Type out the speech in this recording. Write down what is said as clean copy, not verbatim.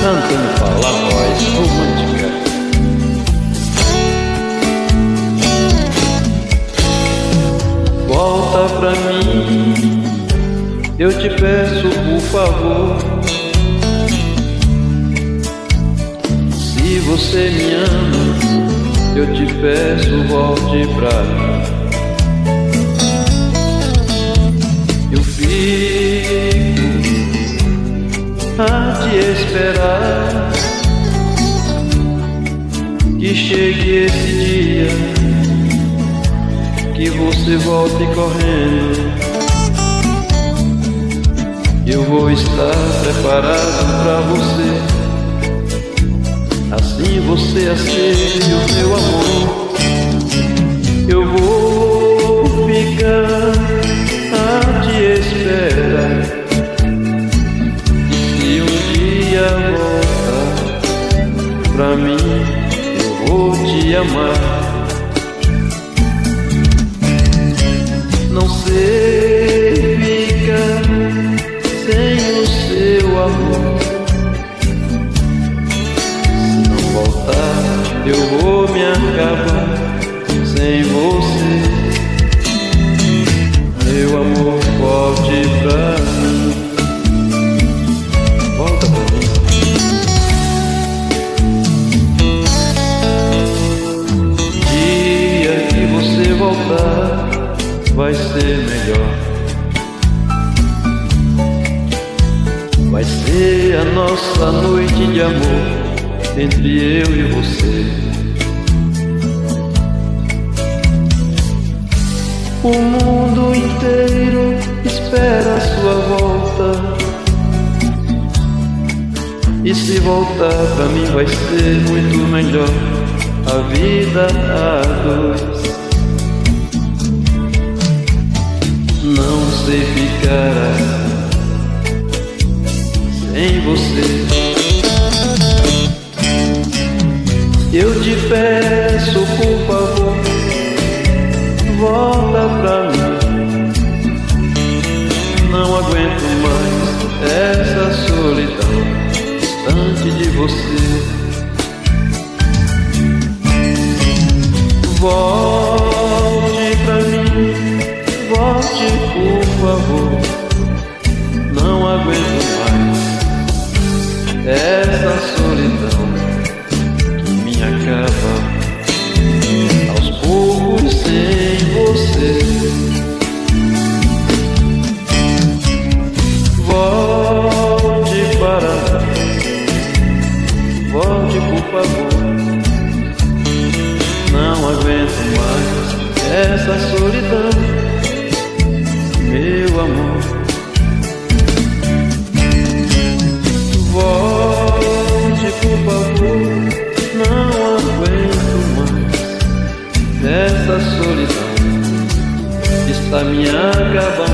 Antônio Paula, voz romântica. Volta pra mim, eu te peço por favor. Se você me ama, eu te peço, volte pra mim. Eu fico a te esperar que chegue esse dia, que você volte correndo. Eu vou estar preparado pra você, assim você aceite o meu amor. Eu vou ficar a te esperar, e se um dia voltar pra mim, eu vou te amar. Não sei ficar sem o seu amor. Se não voltar, eu vou me acabar sem você. Meu amor, volte pra mim. Volta pra mim. Dia que você voltar, vai ser melhor. Vai ser a nossa noite de amor, entre eu e você. O mundo inteiro espera a sua volta, e se voltar pra mim vai ser muito melhor. A vida a dois. Não sei ficar sem você. Eu te peço, por favor, volta pra mim. Não aguento mais essa solidão distante de você. Volte pra mim, volte, por favor. Não aguento mais essa solidão que me acaba aos poucos sem você. Volte para mim, volte, por favor. Não aguento mais essa solidão, meu amor. Volte, por favor. Não aguento mais essa solidão, está me acabando